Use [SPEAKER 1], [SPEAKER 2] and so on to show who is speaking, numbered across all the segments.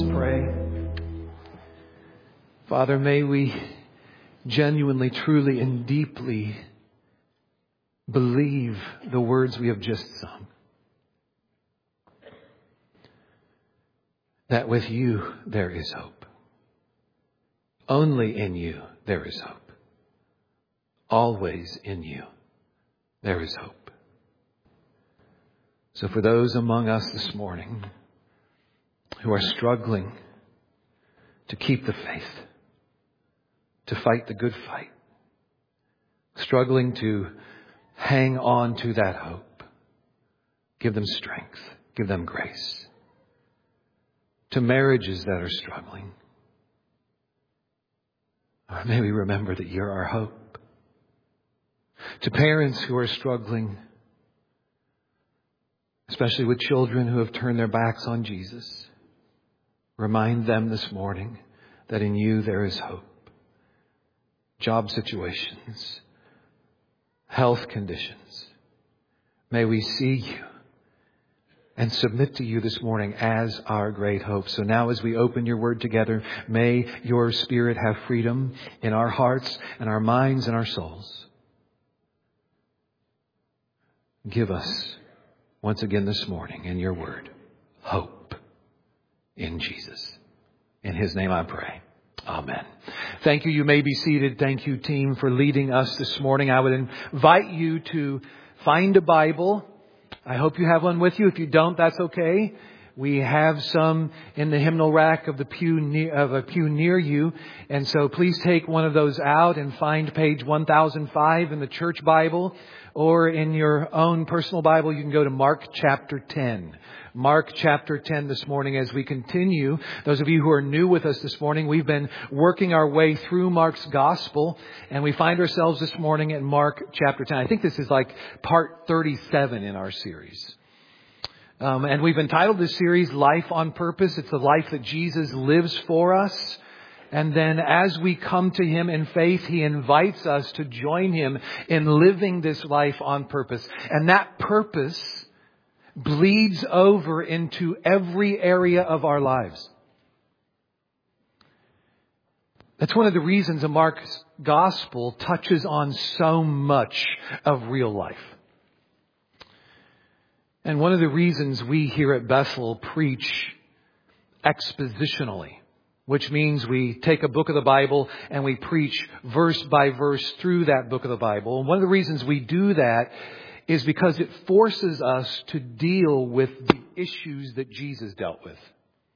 [SPEAKER 1] Let's pray. Father, may we genuinely, truly, and deeply believe the words we have just sung. That with you there is hope. Only in you there is hope. Always in you there is hope. So for those among us this morning who are struggling to keep the faith, to fight the good fight, struggling to hang on to that hope, give them strength, give them grace. To marriages that are struggling, may we remember that you're our hope. To parents who are struggling, especially with children who have turned their backs on Jesus, remind them this morning that in you there is hope. Job situations, health conditions, may we see you and submit to you this morning as our great hope. So now as we open your word together, may your Spirit have freedom in our hearts and our minds and our souls. Give us once again this morning in your word, hope in Jesus. In his name I pray. Amen. Thank you. You may be seated. Thank you, team, for leading us this morning. I would invite you to find a Bible. I hope you have one with you. If you don't, that's okay. We have some in the hymnal rack of a pew near you. And so please take one of those out and find page 1005 in the church Bible, or in your own personal Bible, you can go to Mark chapter 10. Mark chapter 10 this morning as we continue. Those of you who are new with us this morning, we've been working our way through Mark's gospel, and we find ourselves this morning at Mark chapter 10. I think this is like part 37 in our series. And we've entitled this series Life on Purpose. It's the life that Jesus lives for us. And then as we come to him in faith, he invites us to join him in living this life on purpose. And that purpose bleeds over into every area of our lives. That's one of the reasons Mark's gospel touches on so much of real life. And one of the reasons we here at Bethel preach expositionally, which means we take a book of the Bible and we preach verse by verse through that book of the Bible. And one of the reasons we do that is because it forces us to deal with the issues that Jesus dealt with.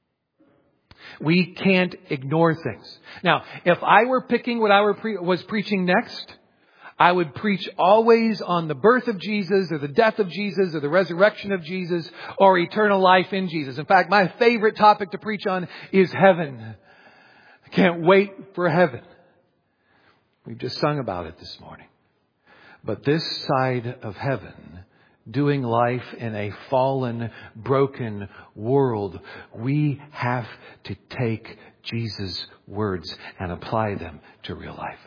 [SPEAKER 1] We can't ignore things. Now, if I were picking what I was preaching next, I would preach always on the birth of Jesus or the death of Jesus or the resurrection of Jesus or eternal life in Jesus. In fact, my favorite topic to preach on is heaven. I can't wait for heaven. We've just sung about it this morning. But this side of heaven, doing life in a fallen, broken world, we have to take Jesus' words and apply them to real life.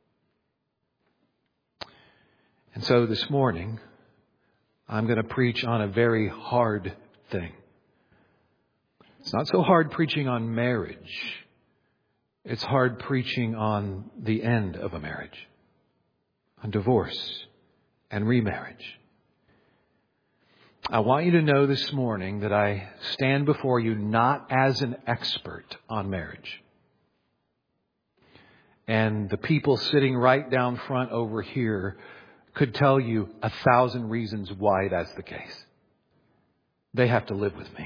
[SPEAKER 1] And so this morning, I'm going to preach on a very hard thing. It's not so hard preaching on marriage. It's hard preaching on the end of a marriage, on divorce and remarriage. I want you to know this morning that I stand before you not as an expert on marriage. And the people sitting right down front over here could tell you 1,000 reasons why that's the case. They have to live with me.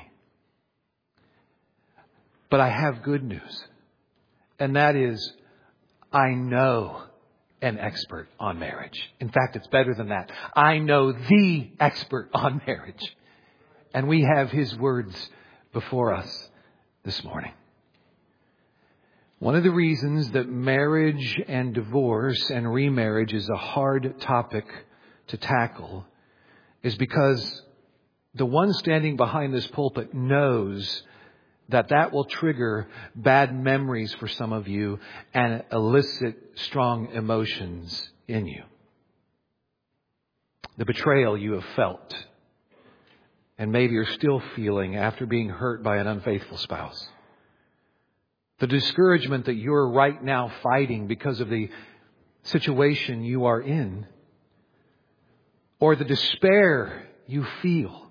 [SPEAKER 1] But I have good news. And that is, I know an expert on marriage. In fact, it's better than that. I know the expert on marriage. And we have his words before us this morning. One of the reasons that marriage and divorce and remarriage is a hard topic to tackle is because the one standing behind this pulpit knows that will trigger bad memories for some of you and elicit strong emotions in you. The betrayal you have felt and maybe you're still feeling after being hurt by an unfaithful spouse. the discouragement that you're right now fighting because of the situation you are in, or the despair you feel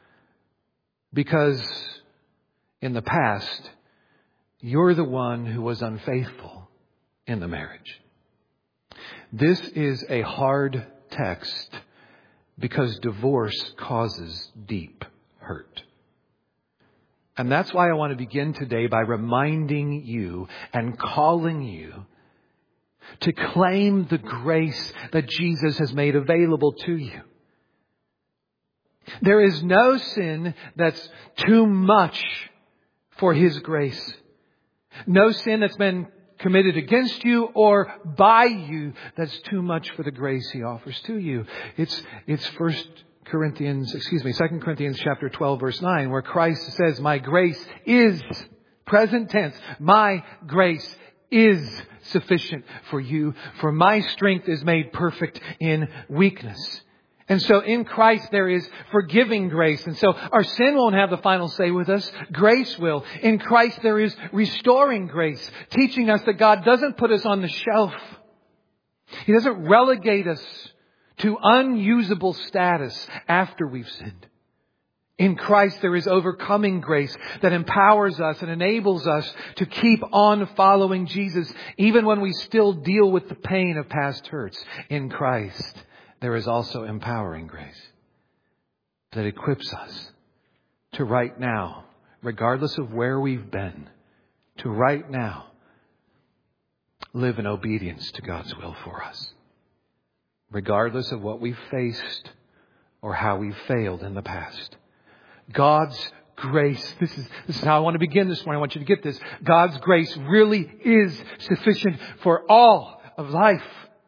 [SPEAKER 1] because in the past you're the one who was unfaithful in the marriage. This is a hard text because divorce causes deep hurt. And that's why I want to begin today by reminding you and calling you to claim the grace that Jesus has made available to you. There is no sin that's too much for His grace. No sin that's been committed against you or by you that's too much for the grace He offers to you. It's 2 Corinthians chapter 12, verse 9, where Christ says, my grace is, present tense, my grace is sufficient for you, for my strength is made perfect in weakness. And so in Christ there is forgiving grace. And so our sin won't have the final say with us. Grace will. In Christ there is restoring grace, teaching us that God doesn't put us on the shelf. He doesn't relegate us to unusable status after we've sinned. In Christ there is overcoming grace that empowers us and enables us to keep on following Jesus even when we still deal with the pain of past hurts. In Christ there is also empowering grace that equips us to right now, regardless of where we've been, to right now live in obedience to God's will for us. Regardless of what we've faced or how we've failed in the past. God's grace, this is how I want to begin this morning. I want you to get this. God's grace really is sufficient for all of life.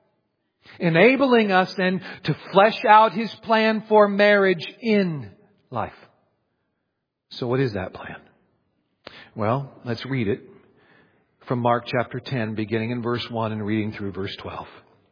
[SPEAKER 1] Enabling us then to flesh out His plan for marriage in life. So what is that plan? Well, let's read it from Mark chapter 10, beginning in verse 1 and reading through verse 12.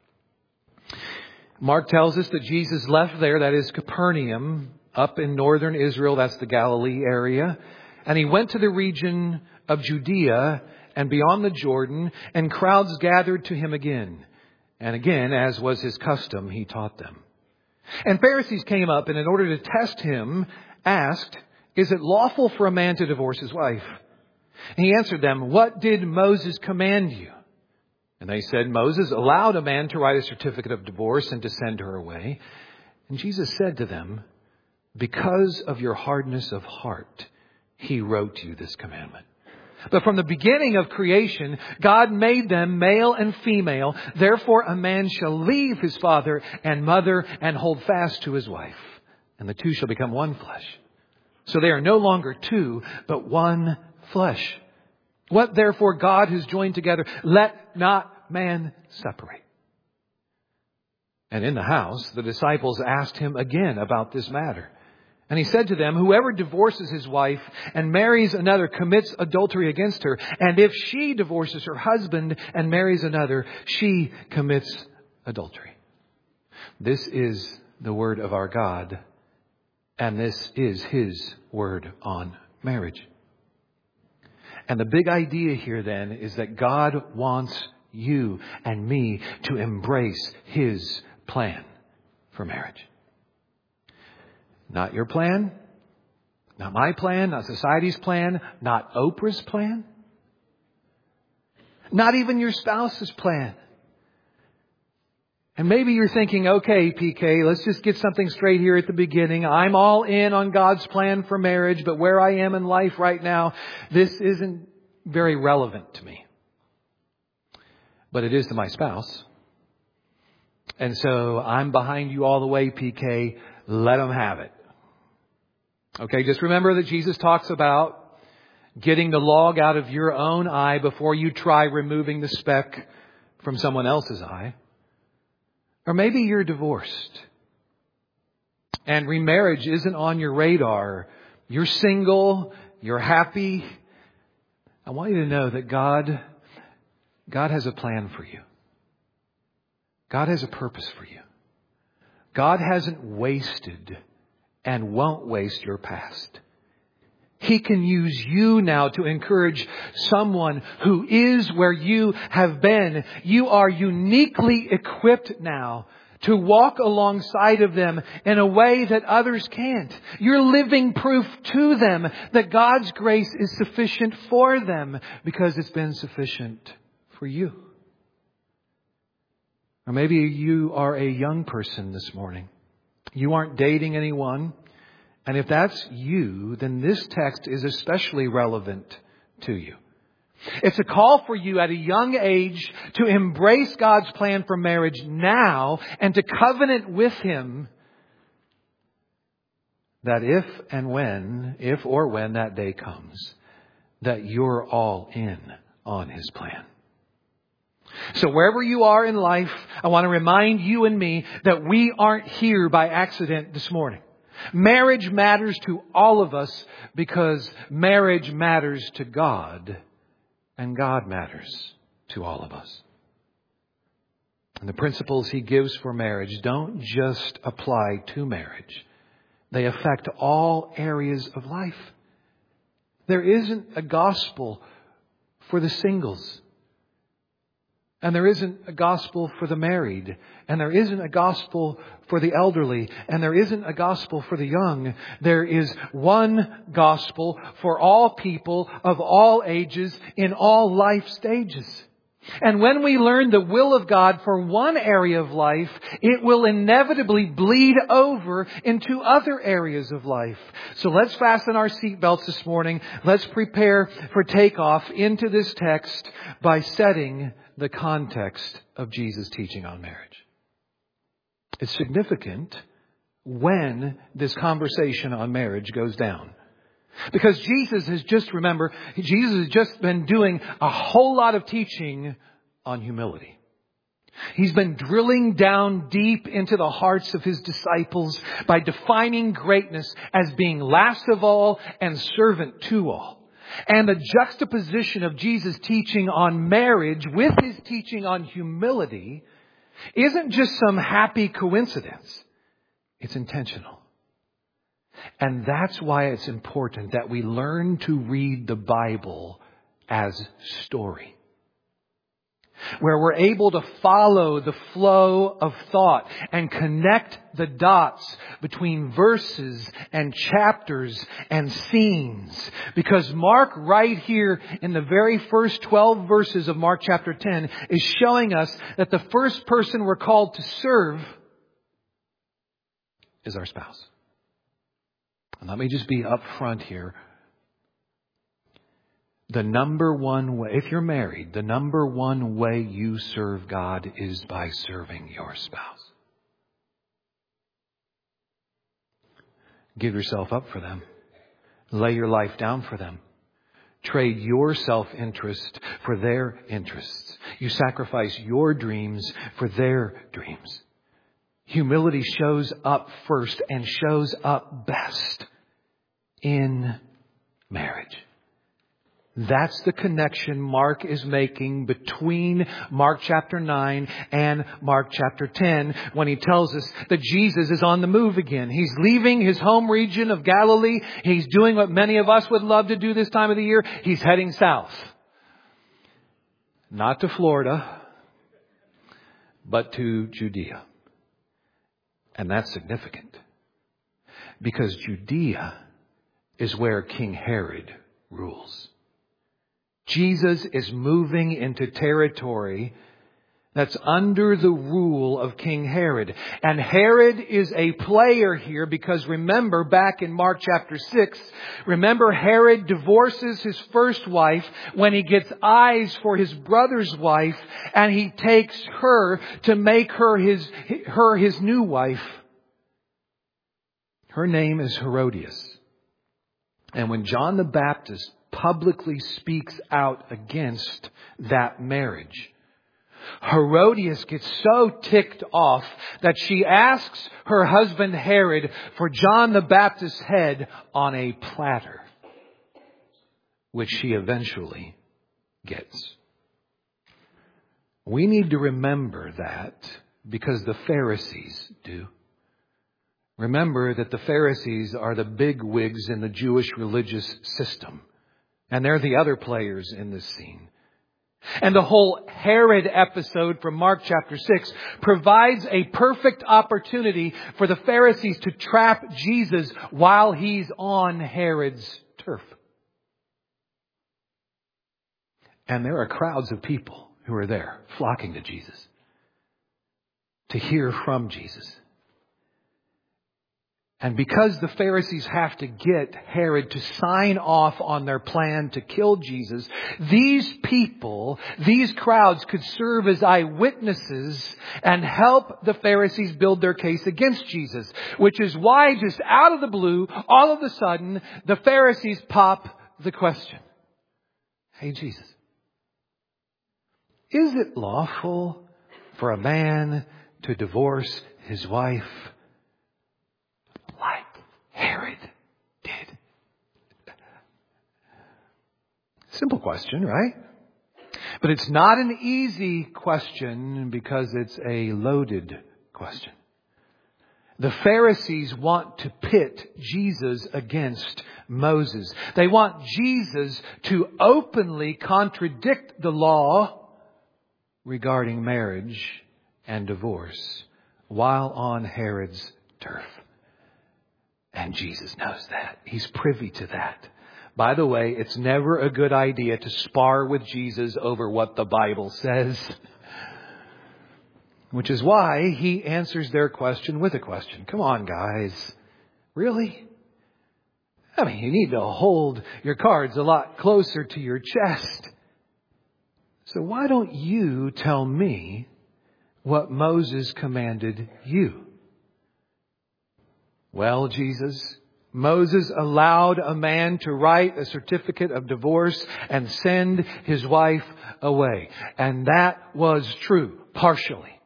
[SPEAKER 1] Mark tells us that Jesus left there, that is Capernaum, up in northern Israel, that's the Galilee area. And He went to the region of Judea and beyond the Jordan, and crowds gathered to Him again. And again, as was His custom, He taught them. And Pharisees came up and in order to test Him, asked, is it lawful for a man to divorce his wife? And He answered them, what did Moses command you? And they said, Moses allowed a man to write a certificate of divorce and to send her away. And Jesus said to them, because of your hardness of heart, He wrote you this commandment. But from the beginning of creation, God made them male and female. Therefore, a man shall leave his father and mother and hold fast to his wife. And the two shall become one flesh. So they are no longer two, but one flesh. What therefore God has joined together, let not man separate. And in the house, the disciples asked Him again about this matter. And He said to them, whoever divorces his wife and marries another commits adultery against her. And if she divorces her husband and marries another, she commits adultery. This is the word of our God. And this is His word on marriage. And the big idea here then is that God wants you and me to embrace His plan for marriage. Not your plan, not my plan, not society's plan, not Oprah's plan, not even your spouse's plan. And maybe you're thinking, okay, PK, let's just get something straight here at the beginning. I'm all in on God's plan for marriage, but where I am in life right now, this isn't very relevant to me. But it is to my spouse. And so I'm behind you all the way, PK. Let them have it. Okay, just remember that Jesus talks about getting the log out of your own eye before you try removing the speck from someone else's eye. Or maybe you're divorced and remarriage isn't on your radar. You're single, you're happy. I want you to know that God has a plan for you. God has a purpose for you. God hasn't wasted and won't waste your past. He can use you now to encourage someone who is where you have been. You are uniquely equipped now to walk alongside of them in a way that others can't. You're living proof to them that God's grace is sufficient for them because it's been sufficient for you. Or maybe you are a young person this morning. You aren't dating anyone. And if that's you, then this text is especially relevant to you. It's a call for you at a young age to embrace God's plan for marriage now and to covenant with Him that if or when that day comes, that you're all in on His plan. So wherever you are in life, I want to remind you and me that we aren't here by accident this morning. Marriage matters to all of us because marriage matters to God. And God matters to all of us. And the principles He gives for marriage don't just apply to marriage. They affect all areas of life. There isn't a gospel for the singles. And there isn't a gospel for the married. And there isn't a gospel for the elderly. And there isn't a gospel for the young. There is one gospel for all people of all ages in all life stages. And when we learn the will of God for one area of life, it will inevitably bleed over into other areas of life. So let's fasten our seatbelts this morning. Let's prepare for takeoff into this text by setting the context of Jesus' teaching on marriage. It's significant when this conversation on marriage goes down. Because Jesus has just been doing a whole lot of teaching on humility. He's been drilling down deep into the hearts of His disciples by defining greatness as being last of all and servant to all. And the juxtaposition of Jesus' teaching on marriage with His teaching on humility isn't just some happy coincidence. It's intentional. And that's why it's important that we learn to read the Bible as story, where we're able to follow the flow of thought and connect the dots between verses and chapters and scenes. Because Mark, right here in the very first 12 verses of Mark chapter 10, is showing us that the first person we're called to serve is our spouse. And let me just be upfront here. The number one way, if you're married, the number one way you serve God is by serving your spouse. Give yourself up for them. Lay your life down for them. Trade your self-interest for their interests. You sacrifice your dreams for their dreams. Humility shows up first and shows up best in marriage. That's the connection Mark is making between Mark chapter 9 and Mark chapter 10 when he tells us that Jesus is on the move again. He's leaving his home region of Galilee. He's doing what many of us would love to do this time of the year. He's heading south. Not to Florida, but to Judea. And that's significant because Judea is where King Herod rules. Jesus is moving into territory that's under the rule of King Herod. And Herod is a player here because remember back in Mark chapter 6, remember Herod divorces his first wife when he gets eyes for his brother's wife and he takes her to make her his new wife. Her name is Herodias. And when John the Baptist publicly speaks out against that marriage, Herodias gets so ticked off that she asks her husband Herod for John the Baptist's head on a platter, which she eventually gets. We need to remember that because the Pharisees do. Remember that the Pharisees are the big wigs in the Jewish religious system. And they're the other players in this scene. And the whole Herod episode from Mark chapter 6 provides a perfect opportunity for the Pharisees to trap Jesus while he's on Herod's turf. And there are crowds of people who are there flocking to Jesus, to hear from Jesus. And because the Pharisees have to get Herod to sign off on their plan to kill Jesus, these people, these crowds could serve as eyewitnesses and help the Pharisees build their case against Jesus. Which is why just out of the blue, all of a sudden, the Pharisees pop the question. Hey Jesus, is it lawful for a man to divorce his wife like Herod did? Simple question, right? But it's not an easy question because it's a loaded question. The Pharisees want to pit Jesus against Moses. They want Jesus to openly contradict the law regarding marriage and divorce while on Herod's turf. And Jesus knows that. He's privy to that. By the way, it's never a good idea to spar with Jesus over what the Bible says. Which is why he answers their question with a question. Come on, guys. Really? I mean, you need to hold your cards a lot closer to your chest. So why don't you tell me what Moses commanded you? Well, Jesus, Moses allowed a man to write a certificate of divorce and send his wife away. And that was true, partially.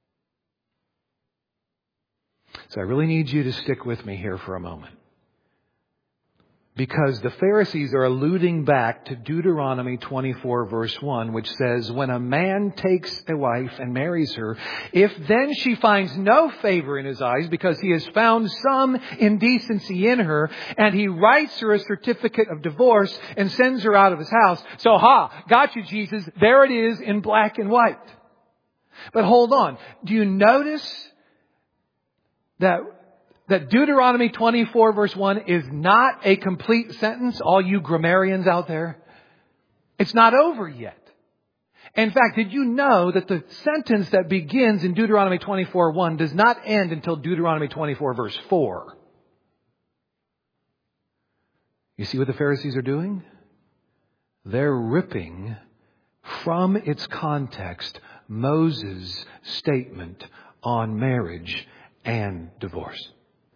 [SPEAKER 1] So I really need you to stick with me here for a moment. Because the Pharisees are alluding back to Deuteronomy 24 verse 1, which says, when a man takes a wife and marries her, if then she finds no favor in his eyes because he has found some indecency in her, and he writes her a certificate of divorce and sends her out of his house. So, got you, Jesus. There it is in black and white. But hold on. Do you notice that Deuteronomy 24 verse 1 is not a complete sentence, all you grammarians out there? It's not over yet. In fact, did you know that the sentence that begins in Deuteronomy 24:1 does not end until Deuteronomy 24 verse 4? You see what the Pharisees are doing? They're ripping from its context Moses' statement on marriage and divorce.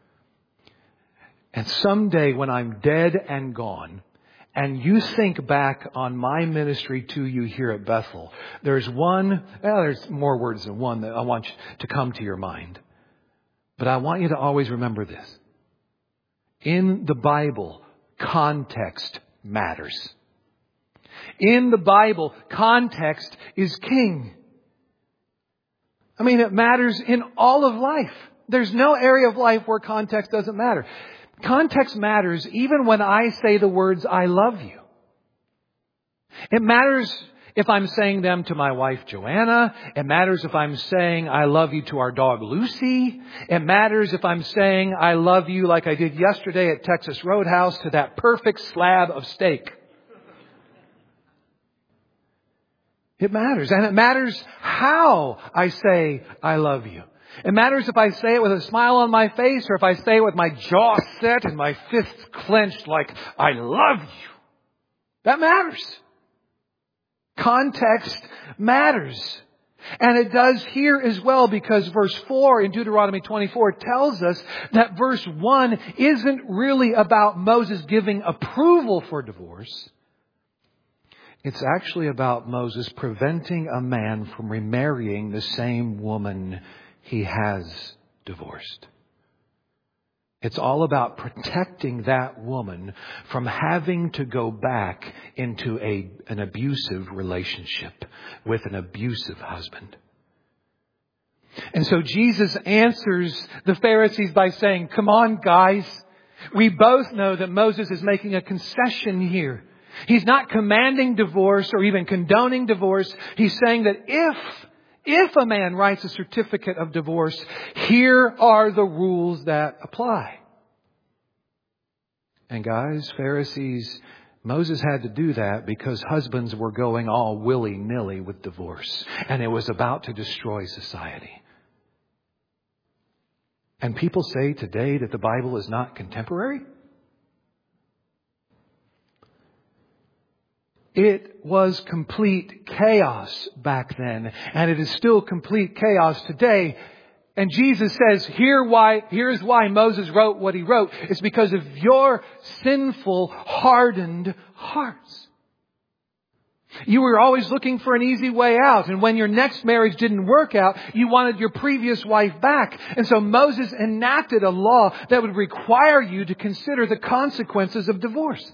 [SPEAKER 1] And someday when I'm dead and gone, and you think back on my ministry to you here at Bethel, there's more words than one that I want you to come to your mind. But I want you to always remember this. In the Bible, context matters. In the Bible, context is king. I mean, it matters in all of life. There's no area of life where context doesn't matter. Context matters even when I say the words, I love you. It matters if I'm saying them to my wife, Joanna. It matters if I'm saying I love you to our dog, Lucy. It matters if I'm saying I love you like I did yesterday at Texas Roadhouse to that perfect slab of steak. It matters. And it matters how I say I love you. It matters if I say it with a smile on my face or if I say it with my jaw set and my fists clenched like, I love you. That matters. Context matters. And it does here as well, because verse 4 in Deuteronomy 24 tells us that verse 1 isn't really about Moses giving approval for divorce. It's actually about Moses preventing a man from remarrying the same woman he has divorced. It's all about protecting that woman from having to go back into an abusive relationship with an abusive husband. And so Jesus answers the Pharisees by saying, come on, guys. We both know that Moses is making a concession here. He's not commanding divorce or even condoning divorce. He's saying that if a man writes a certificate of divorce, here are the rules that apply. And guys, Pharisees, Moses had to do that because husbands were going all willy-nilly with divorce. And it was about to destroy society. And people say today that the Bible is not contemporary. It was complete chaos back then. And it is still complete chaos today. And Jesus says, here's why Moses wrote what he wrote. It's because of your sinful, hardened hearts. You were always looking for an easy way out. And when your next marriage didn't work out, you wanted your previous wife back. And so Moses enacted a law that would require you to consider the consequences of divorce.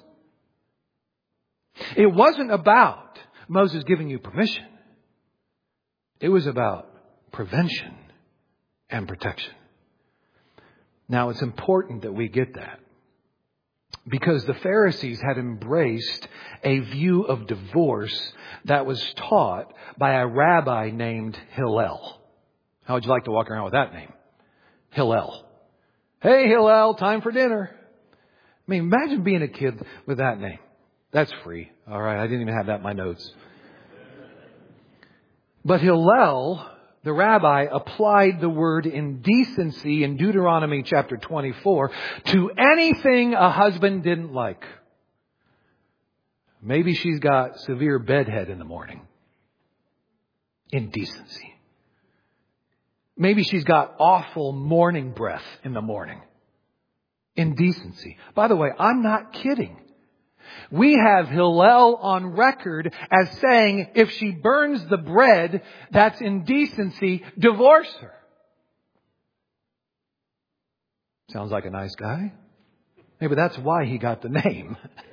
[SPEAKER 1] It wasn't about Moses giving you permission. It was about prevention and protection. Now, it's important that we get that. Because the Pharisees had embraced a view of divorce that was taught by a rabbi named Hillel. How would you like to walk around with that name? Hillel. Hey, Hillel, time for dinner. I mean, imagine being a kid with that name. That's free. All right, I didn't even have that in my notes. But Hillel, the rabbi, applied the word indecency in Deuteronomy chapter 24 to anything a husband didn't like. Maybe she's got severe bedhead in the morning. Indecency. Maybe she's got awful morning breath in the morning. Indecency. By the way, I'm not kidding. We have Hillel on record as saying, if she burns the bread, that's indecency, divorce her. Sounds like a nice guy. Maybe that's why he got the name.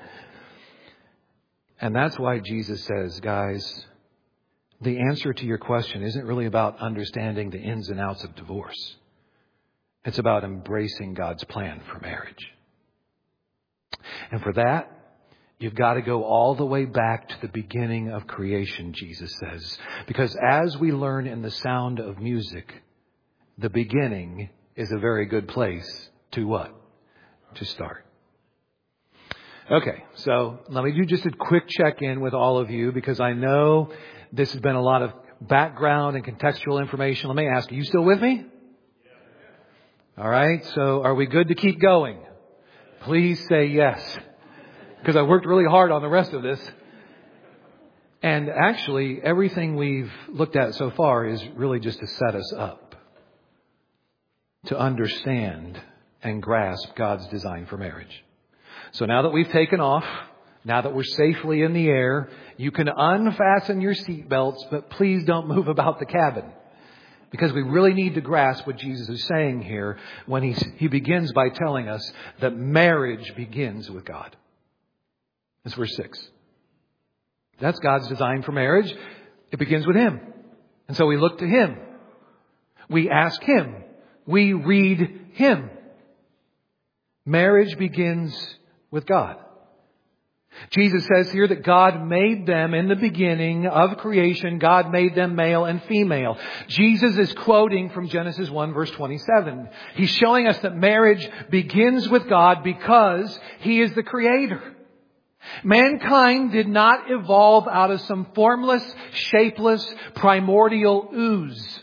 [SPEAKER 1] And that's why Jesus says, guys, the answer to your question isn't really about understanding the ins and outs of divorce. It's about embracing God's plan for marriage. And for that, you've got to go all the way back to the beginning of creation, Jesus says. Because as we learn in the sound of music, the beginning is a very good place to what? To start. Okay, so let me do just a quick check-in with all of you because I know this has been a lot of background and contextual information. Let me ask, are you still with me? All right, so are we good to keep going? Please say yes. Because I worked really hard on the rest of this. And actually, everything we've looked at so far is really just to set us up to understand and grasp God's design for marriage. So now that we've taken off, now that we're safely in the air, you can unfasten your seatbelts, but please don't move about the cabin. Because we really need to grasp what Jesus is saying here when he begins by telling us that marriage begins with God. That's verse 6. That's God's design for marriage. It begins with Him. And so we look to Him. We ask Him. We read Him. Marriage begins with God. Jesus says here that God made them in the beginning of creation. God made them male and female. Jesus is quoting from Genesis 1 verse 27. He's showing us that marriage begins with God because He is the creator. Mankind did not evolve out of some formless, shapeless, primordial ooze.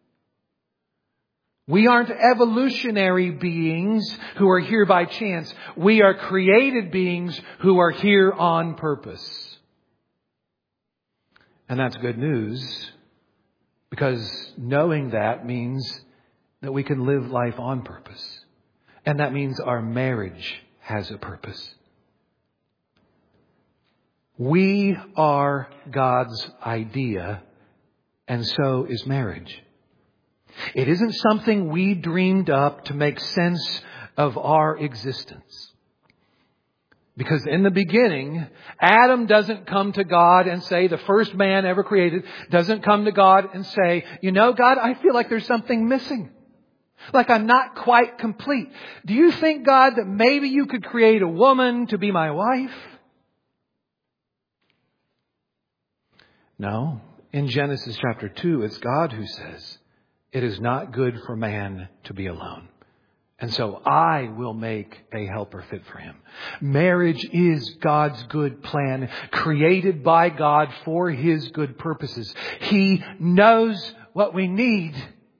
[SPEAKER 1] We aren't evolutionary beings who are here by chance. We are created beings who are here on purpose. And that's good news because knowing that means that we can live life on purpose. And that means our marriage has a purpose. We are God's idea, and so is marriage. It isn't something we dreamed up to make sense of our existence. Because in the beginning, Adam doesn't come to God and say, the first man ever created, doesn't come to God and say, you know, God, I feel like there's something missing. Like I'm not quite complete. Do you think, God, that maybe you could create a woman to be my wife? No. In Genesis chapter 2, it's God who says, it is not good for man to be alone. And so I will make a helper fit for him. Marriage is God's good plan, created by God for His good purposes. He knows what we need,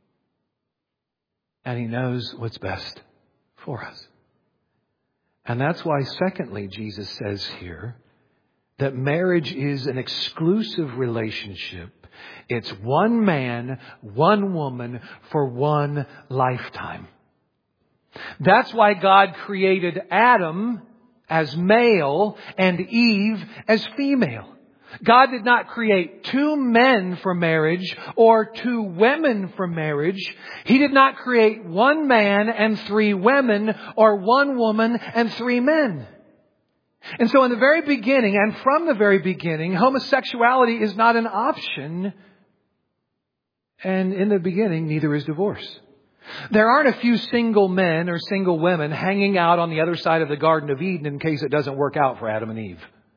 [SPEAKER 1] and He knows what's best for us. And that's why, secondly, Jesus says here that marriage is an exclusive relationship. It's one man, one woman for one lifetime. That's why God created Adam as male and Eve as female. God did not create two men for marriage or two women for marriage. He did not create one man and three women or one woman and three men. And so in the very beginning and from the very beginning, homosexuality is not an option. And in the beginning, neither is divorce. There aren't a few single men or single women hanging out on the other side of the Garden of Eden in case it doesn't work out for Adam and Eve.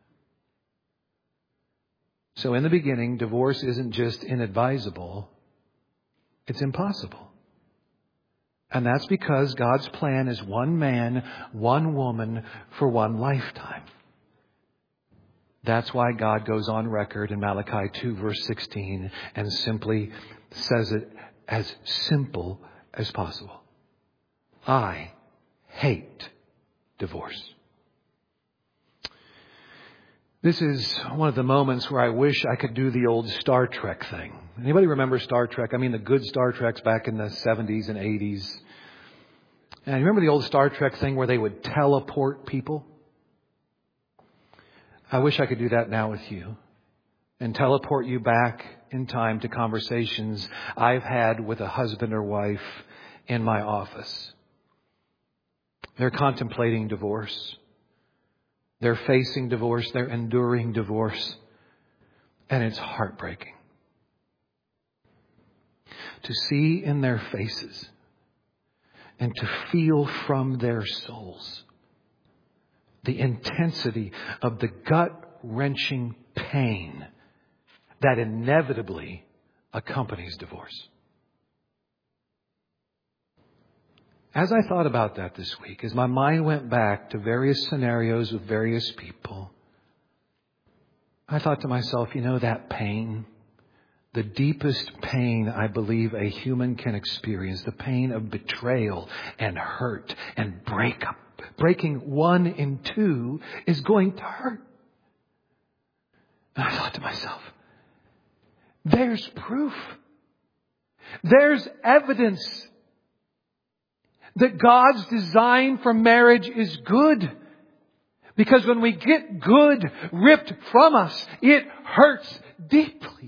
[SPEAKER 1] So in the beginning, divorce isn't just inadvisable, it's impossible. And that's because God's plan is one man, one woman for one lifetime. That's why God goes on record in Malachi 2 verse 16 and simply says it as simple as possible. I hate divorce. This is one of the moments where I wish I could do the old Star Trek thing. Anybody remember Star Trek? I mean the good Star Treks back in the 70s and 80s. And you remember the old Star Trek thing where they would teleport people? I wish I could do that now with you and teleport you back in time to conversations I've had with a husband or wife in my office. They're contemplating divorce. They're facing divorce. They're enduring divorce. And it's heartbreaking to see in their faces and to feel from their souls the intensity of the gut-wrenching pain that inevitably accompanies divorce. As I thought about that this week, as my mind went back to various scenarios with various people, I thought to myself, you know, that pain, the deepest pain I believe a human can experience, the pain of betrayal and hurt and breakup, breaking one in two is going to hurt. And I thought to myself, there's proof. There's evidence that God's design for marriage is good. Because when we get good ripped from us, it hurts deeply.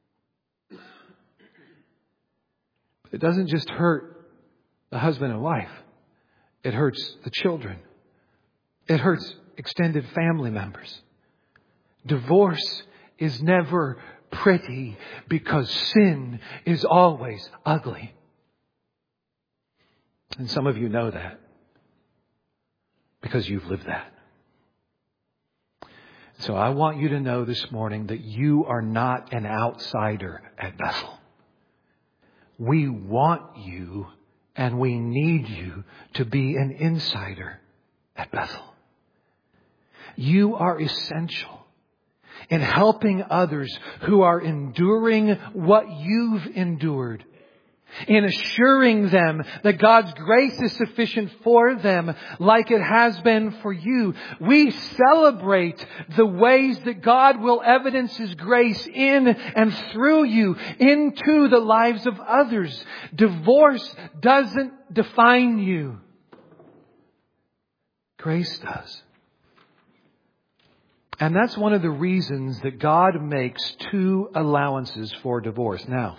[SPEAKER 1] But it doesn't just hurt the husband and wife. It hurts the children. It hurts extended family members. Divorce is never pretty because sin is always ugly. And some of you know that because you've lived that. So I want you to know this morning that you are not an outsider at Bethel. We want you and we need you to be an insider at Bethel. You are essential in helping others who are enduring what you've endured, in assuring them that God's grace is sufficient for them like it has been for you. We celebrate the ways that God will evidence His grace in and through you into the lives of others. Divorce doesn't define you. Grace does. And that's one of the reasons that God makes two allowances for divorce. Now,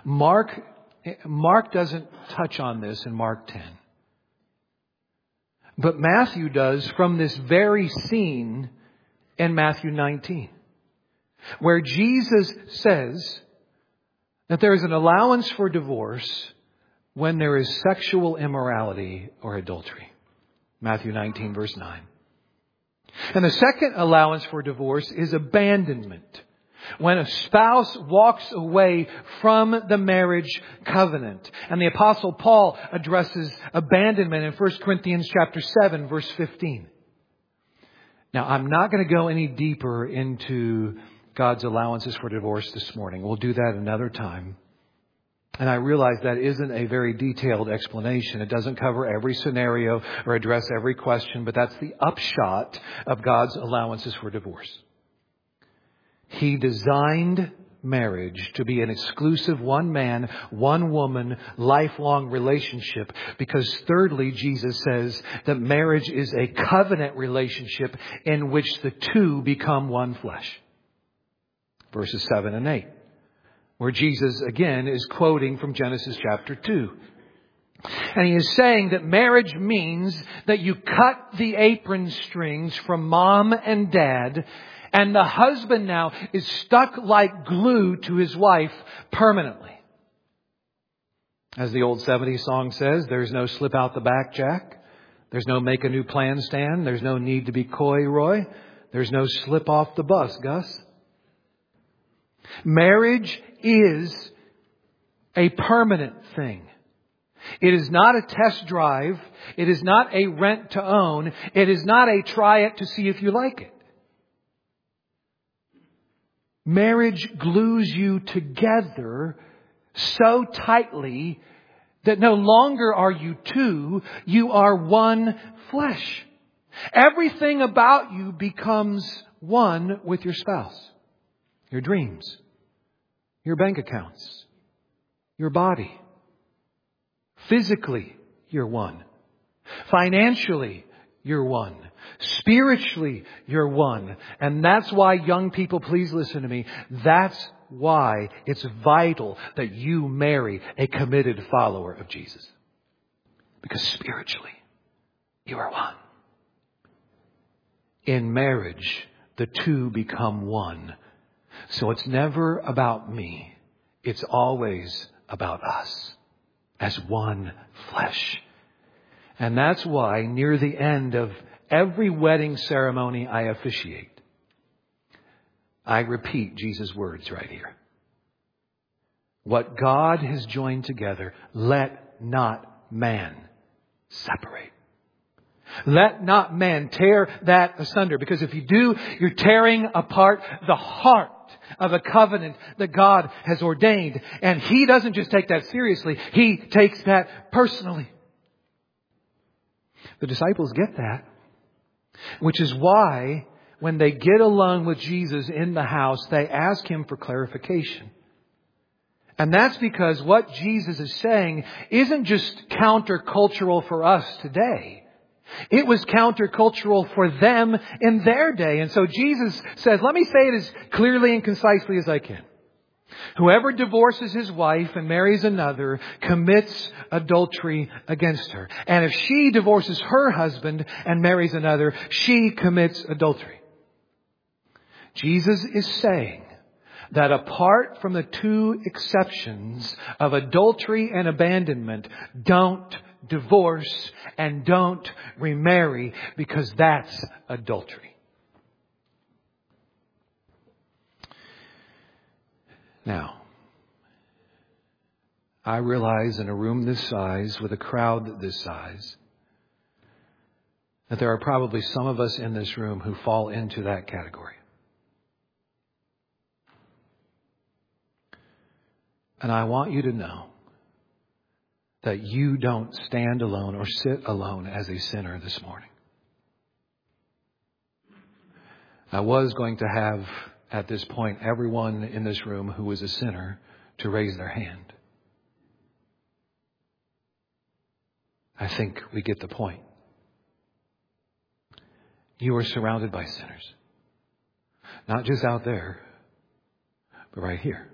[SPEAKER 1] Mark doesn't touch on this in Mark 10. But Matthew does from this very scene in Matthew 19, where Jesus says that there is an allowance for divorce when there is sexual immorality or adultery. Matthew 19, verse 9. And the second allowance for divorce is abandonment. When a spouse walks away from the marriage covenant. And the Apostle Paul addresses abandonment in 1 Corinthians chapter 7, verse 15. Now, I'm not going to go any deeper into God's allowances for divorce this morning. We'll do that another time. And I realize that isn't a very detailed explanation. It doesn't cover every scenario or address every question, but that's the upshot of God's allowances for divorce. He designed marriage to be an exclusive one man, one woman, lifelong relationship. Because thirdly, Jesus says that marriage is a covenant relationship in which the two become one flesh. Verses 7 and 8. Where Jesus again is quoting from Genesis chapter 2. And he is saying that marriage means that you cut the apron strings from mom and dad, and the husband now is stuck like glue to his wife permanently. As the old 70s song says, there's no slip out the back, Jack. There's no make a new plan, Stan. There's no need to be coy, Roy. There's no slip off the bus, Gus. Marriage is a permanent thing. It is not a test drive. It is not a rent to own. It is not a try it to see if you like it. Marriage glues you together so tightly that no longer are you two, you are one flesh. Everything about you becomes one with your spouse. Your dreams, your bank accounts, your body. Physically, you're one. Financially, you're one. Spiritually, you're one. And that's why, young people, please listen to me. That's why it's vital that you marry a committed follower of Jesus. Because spiritually, you are one. In marriage, the two become one. So it's never about me. It's always about us as one flesh. And that's why near the end of every wedding ceremony I officiate, I repeat Jesus' words right here. What God has joined together, let not man separate. Let not man tear that asunder. Because if you do, you're tearing apart the heart of a covenant that God has ordained. And He doesn't just take that seriously. He takes that personally. The disciples get that. Which is why when they get alone with Jesus in the house, they ask Him for clarification. And that's because what Jesus is saying isn't just countercultural for us today. It was countercultural for them in their day. And so Jesus says, let me say it as clearly and concisely as I can. Whoever divorces his wife and marries another commits adultery against her. And if she divorces her husband and marries another, she commits adultery. Jesus is saying that apart from the two exceptions of adultery and abandonment, don't divorce and don't remarry, because that's adultery. Now, I realize in a room this size, with a crowd this size, that there are probably some of us in this room who fall into that category. And I want you to know that you don't stand alone or sit alone as a sinner this morning. I was going to have, at this point, everyone in this room who was a sinner to raise their hand. I think we get the point. You are surrounded by sinners. Not just out there, but right here.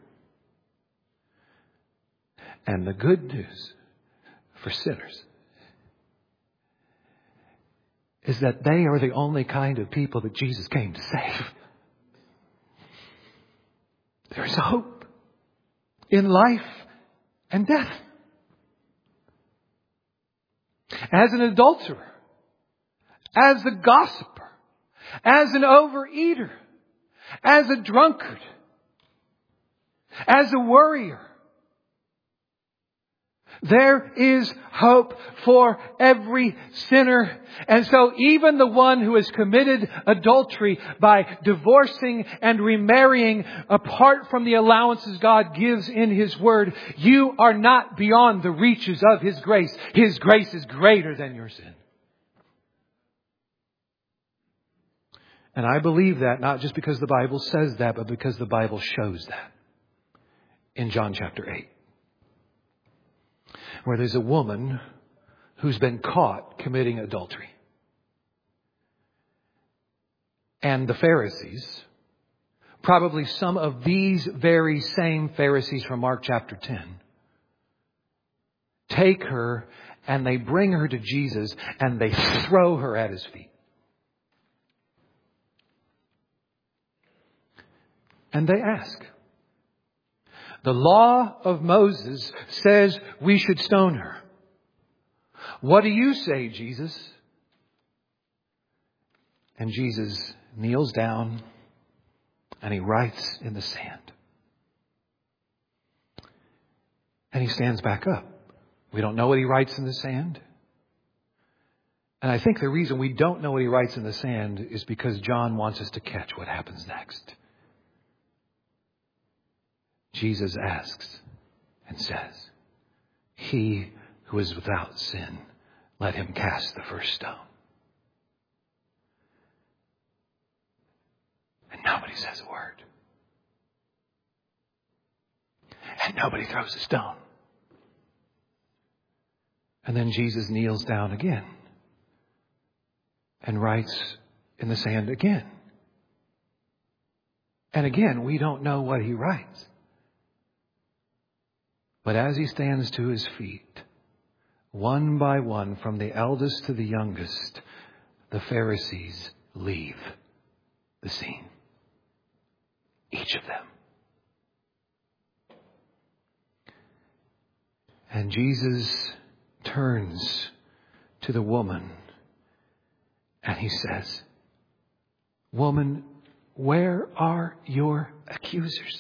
[SPEAKER 1] And the good news for sinners is that they are the only kind of people that Jesus came to save. There's hope in life and death. As an adulterer, as a gossiper, as an overeater, as a drunkard, as a worrier, there is hope for every sinner. And so even the one who has committed adultery by divorcing and remarrying apart from the allowances God gives in His Word, you are not beyond the reaches of His grace. His grace is greater than your sin. And I believe that not just because the Bible says that, but because the Bible shows that. In John chapter 8. Where there's a woman who's been caught committing adultery. And the Pharisees, probably some of these very same Pharisees from Mark chapter 10, take her and they bring her to Jesus and they throw her at His feet. And they ask, the law of Moses says we should stone her. What do you say, Jesus? And Jesus kneels down and He writes in the sand. And He stands back up. We don't know what He writes in the sand. And I think the reason we don't know what He writes in the sand is because John wants us to catch what happens next. Jesus asks and says, he who is without sin, let him cast the first stone. And nobody says a word. And nobody throws a stone. And then Jesus kneels down again and writes in the sand again. And again, we don't know what He writes. But as He stands to His feet, one by one, from the eldest to the youngest, the Pharisees leave the scene. Each of them. And Jesus turns to the woman and He says, woman, where are your accusers?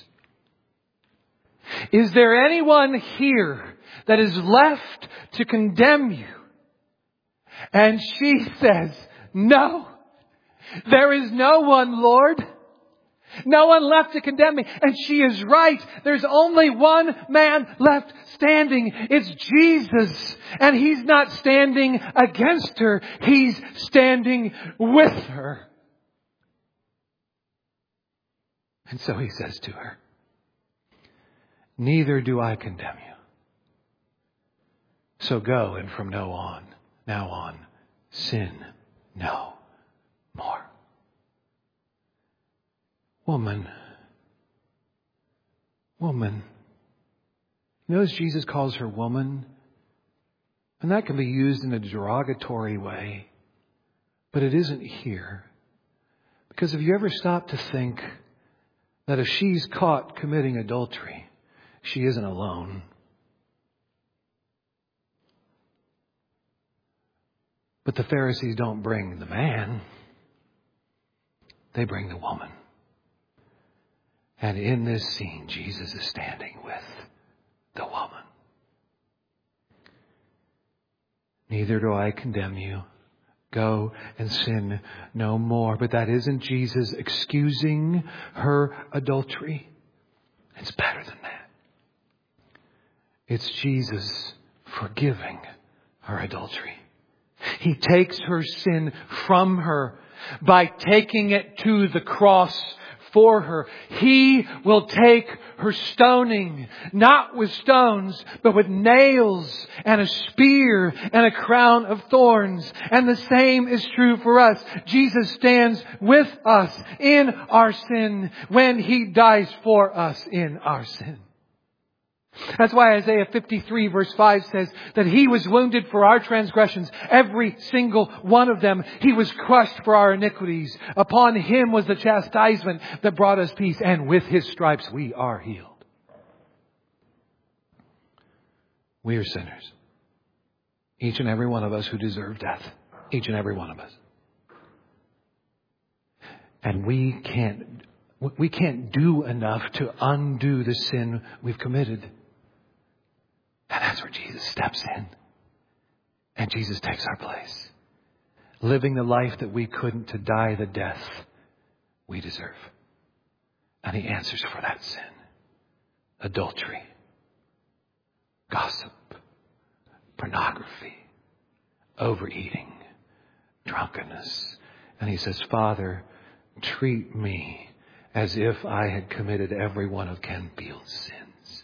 [SPEAKER 1] Is there anyone here that is left to condemn you? And she says, no, there is no one, Lord. No one left to condemn me. And she is right. There's only one man left standing. It's Jesus. And He's not standing against her. He's standing with her. And so He says to her, neither do I condemn you. So go, and from now on, sin no more. Woman. Notice Jesus calls her woman. And that can be used in a derogatory way. But it isn't here. Because have you ever stopped to think that if she's caught committing adultery, she isn't alone? But the Pharisees don't bring the man. They bring the woman. And in this scene, Jesus is standing with the woman. Neither do I condemn you. Go and sin no more. But that isn't Jesus excusing her adultery. It's better than that. It's Jesus forgiving her adultery. He takes her sin from her by taking it to the cross for her. He will take her stoning, not with stones, but with nails and a spear and a crown of thorns. And the same is true for us. Jesus stands with us in our sin when He dies for us in our sin. That's why Isaiah 53 verse 5 says that He was wounded for our transgressions, every single one of them. He was crushed for our iniquities. Upon Him was the chastisement that brought us peace, and with His stripes we are healed. We are sinners. Each and every one of us who deserve death. Each and every one of us. And we can't do enough to undo the sin we've committed. And that's where Jesus steps in. And Jesus takes our place. Living the life that we couldn't, to die the death we deserve. And He answers for that sin. Adultery. Gossip. Pornography. Overeating. Drunkenness. And He says, Father, treat me as if I had committed every one of Ken Field's sins.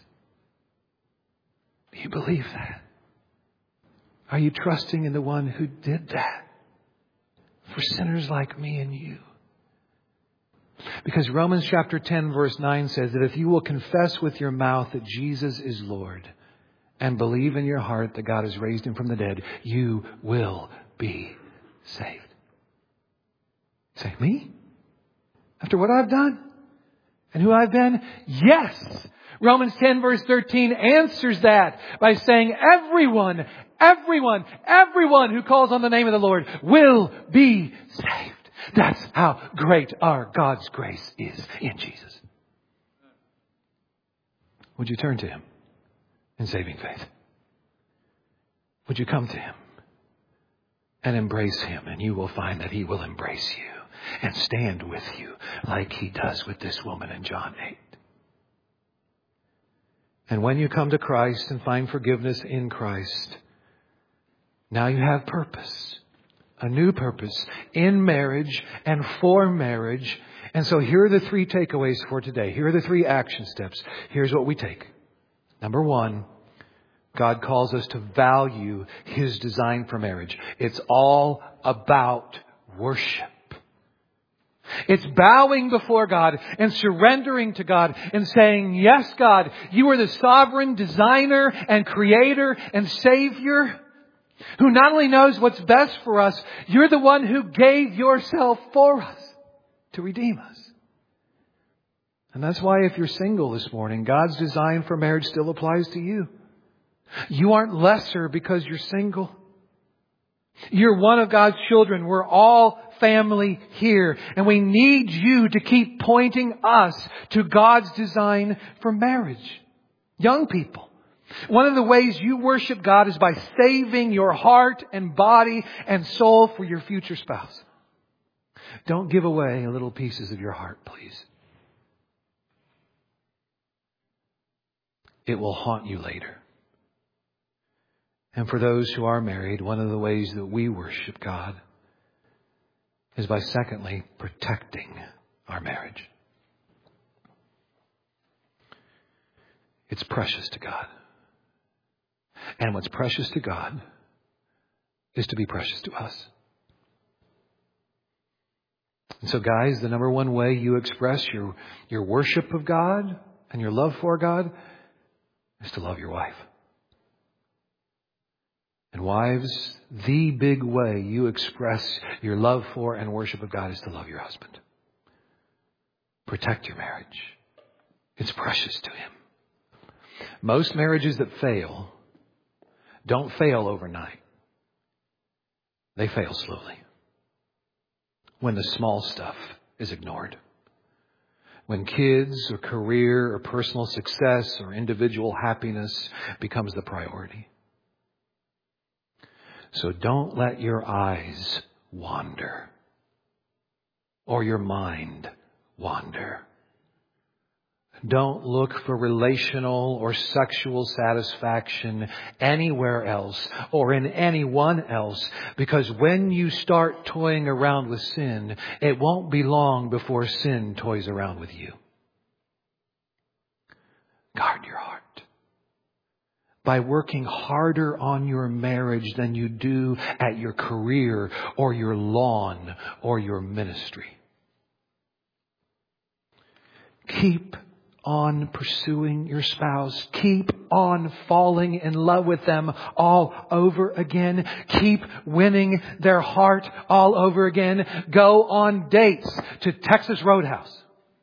[SPEAKER 1] Do you believe that? Are you trusting in the one who did that for sinners like me and you? Because Romans chapter 10 verse 9 says that if you will confess with your mouth that Jesus is Lord and believe in your heart that God has raised Him from the dead, you will be saved. Say, me? After what I've done? And who I've been? Yes! Romans 10 verse 13 answers that by saying everyone who calls on the name of the Lord will be saved. That's how great our God's grace is in Jesus. Would you turn to Him in saving faith? Would you come to Him and embrace Him, and you will find that He will embrace you and stand with you like He does with this woman in John 8. And when you come to Christ and find forgiveness in Christ, now you have purpose. A new purpose in marriage and for marriage. And so here are the 3 takeaways for today. Here are the 3 action steps. Here's what we take. Number 1, God calls us to value His design for marriage. It's all about worship. It's bowing before God and surrendering to God and saying, yes, God, you are the sovereign designer and creator and savior who not only knows what's best for us, you're the one who gave yourself for us to redeem us. And that's why if you're single this morning, God's design for marriage still applies to you. You aren't lesser because you're single. You're one of God's children. We're all family here. And we need you to keep pointing us to God's design for marriage. Young people, one of the ways you worship God is by saving your heart and body and soul for your future spouse. Don't give away little pieces of your heart, please. It will haunt you later. And for those who are married, one of the ways that we worship God is by, secondly, protecting our marriage. It's precious to God. And what's precious to God is to be precious to us. And so, guys, the number 1 way you express your worship of God and your love for God is to love your wife. And wives, the big way you express your love for and worship of God is to love your husband. Protect your marriage. It's precious to Him. Most marriages that fail don't fail overnight. They fail slowly. When the small stuff is ignored. When kids or career or personal success or individual happiness becomes the priority. So don't let your eyes wander or your mind wander. Don't look for relational or sexual satisfaction anywhere else or in anyone else, because when you start toying around with sin, it won't be long before sin toys around with you. Guard your heart by working harder on your marriage than you do at your career or your lawn or your ministry. Keep on pursuing your spouse. Keep on falling in love with them all over again. Keep winning their heart all over again. Go on dates to Texas Roadhouse.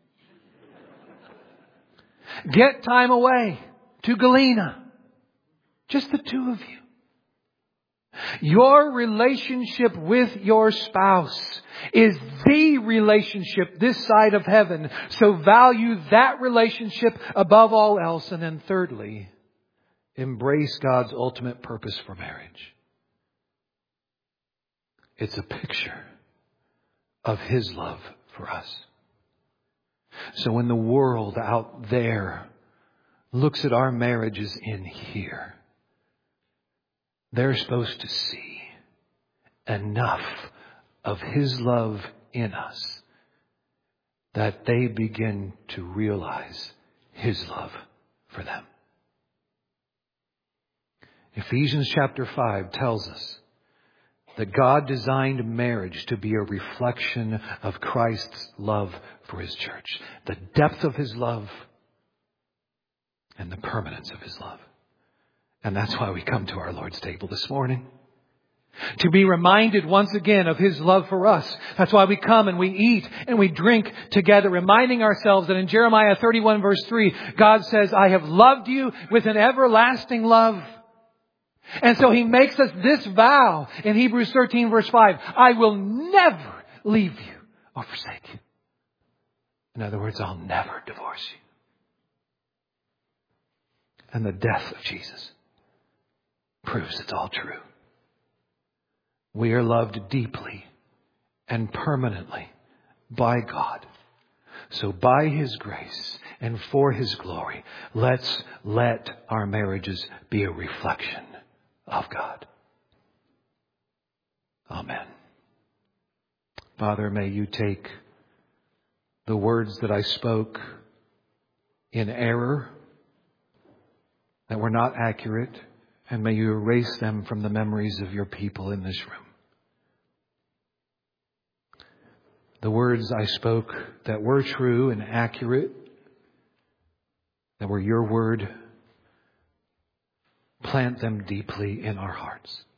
[SPEAKER 1] Get time away to Galena. Just the two of you. Your relationship with your spouse is the relationship this side of heaven. So value that relationship above all else. And then thirdly, embrace God's ultimate purpose for marriage. It's a picture of His love for us. So when the world out there looks at our marriages in here, they're supposed to see enough of His love in us that they begin to realize His love for them. Ephesians chapter 5 tells us that God designed marriage to be a reflection of Christ's love for His church. The depth of His love and the permanence of His love. And that's why we come to our Lord's table this morning. To be reminded once again of His love for us. That's why we come and we eat and we drink together, reminding ourselves that in Jeremiah 31 verse 3, God says, I have loved you with an everlasting love. And so He makes us this vow in Hebrews 13 verse 5. I will never leave you or forsake you. In other words, I'll never divorce you. And the death of Jesus proves it's all true. We are loved deeply and permanently by God. So by His grace and for His glory, let's let our marriages be a reflection of God. Amen. Father, may You take the words that I spoke in error, that were not accurate, and may You erase them from the memories of Your people in this room. The words I spoke that were true and accurate, that were Your word, plant them deeply in our hearts.